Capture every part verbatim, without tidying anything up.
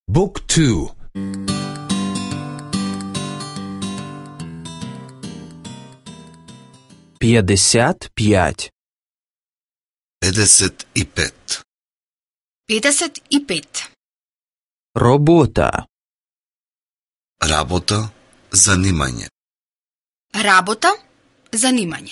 บุ๊กทูп'ятдесят п'ять петдесет и пет петдесет и пет робота Работа, занимање. Работа, занимање.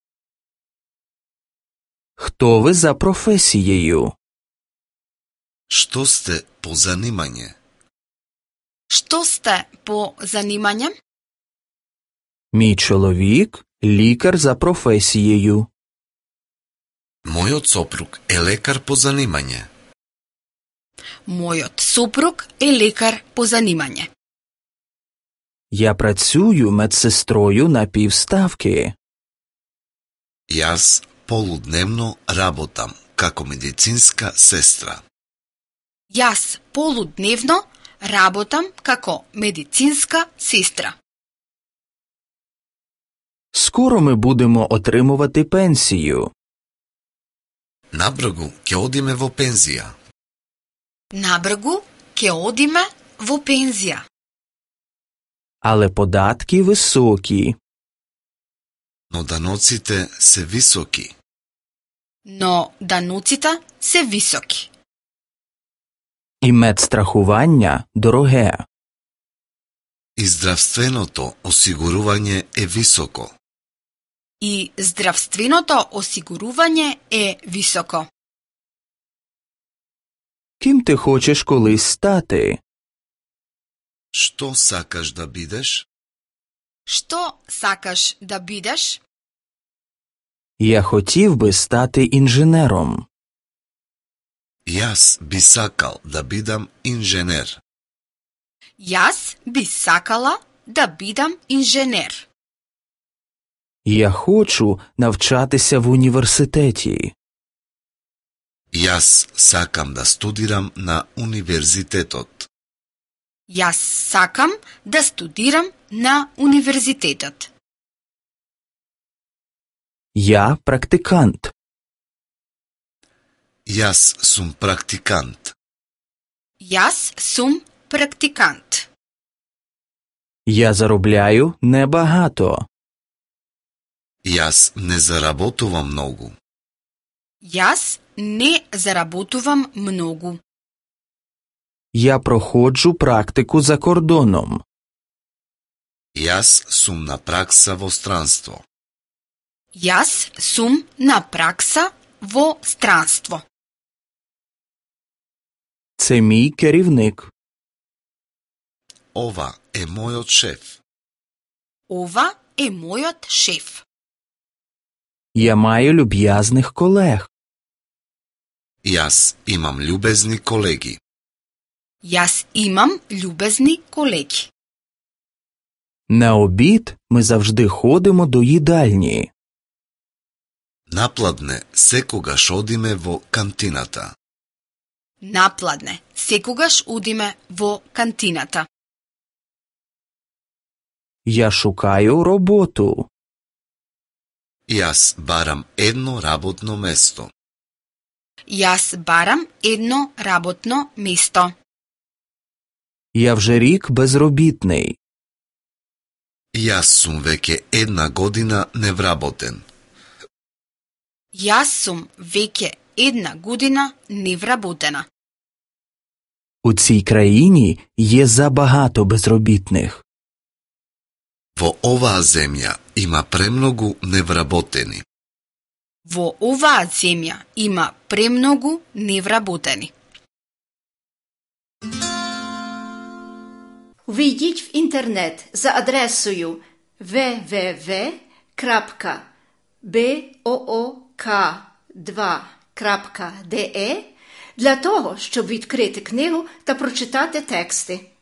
Хто ви за професією? Што сте по занимање? Што сте по занимање? Мій чоловік – лікар за професією. Мојот сопруг е лекар по занимање. Мојот супруг е лекар по занимање. Я працюю медсестрою на півставки. Јас полудневно работам како медицинска сестра. Јас полудневно работам како медицинска сестра. Скоро ми будемо отримувати пенсію. Набргу ќе одиме во пензија. Набргу ќе одиме во пензија. Але податки високі. Но даноците се високи. Но даноците се високи. І медстрахування дороге. И здравственото осигурување е високо. И здравственото осигурување е високо. Ким ти хочеш колись стати? Што сакаш да бидеш? Што сакаш да бидеш? Я хотів би стати інженером. Јас би сакал да бидам инженер. Јас би сакала да бидам инженер. Я хочу навчатися в університеті. Јас сакам да студирам на универзитетот. Јас сакам да студирам на универзитетот. Я практикант. Јас сум практикант. Јас сум практикант. Я заробляю небагато. Јас не заработувам многу. Јас не заработувам многу. Я проходжу практику за кордоном. Јас сум на пракса во странство. Јас сум на пракса во странство. Це мій керівник. Ова е мојот шеф. Ова е мојот шеф. Я маю люб'язних колег. Јас имам љубезни колеги. Јас имам љубезни колеги. На обід ми завжди ходимо до їдальні. Напладне секогаш одиме во кантината. Напладне секогаш одиме во кантината. Я шукаю роботу. Јас барам едно работно место. Јас барам едно работно место. Я вже рік безробітний. Јас сум веќе една година невработен. Јас сум веќе една година невработена. У цій країні є забагато безробітних. Во оваа земја има премногу невработени. Во оваа земја има премногу невработени. Увійдіть в інтернет за адресою double-u double-u double-u крапка book два крапка de для того, щоб відкрити книгу та прочитати тексти.